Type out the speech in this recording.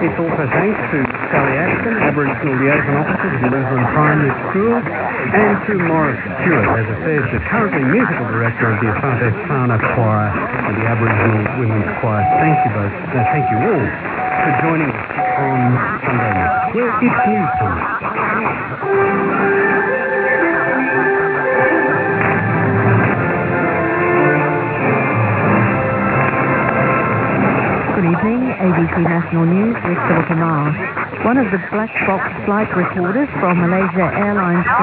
It's also thanks to Sally Ashton, Aboriginal Liaison Officer to the Lutheran Primary School, and to Morris Stewart, as I said, the currently musical director of the Asante Sana Choir and the Aboriginal Women's Choir. Thank you both. Thank you all for joining us on Sunday night. Well, it's news time. Good evening, ABC National News with Philippa Marr. One of the black box flight recorders from Malaysia Airlines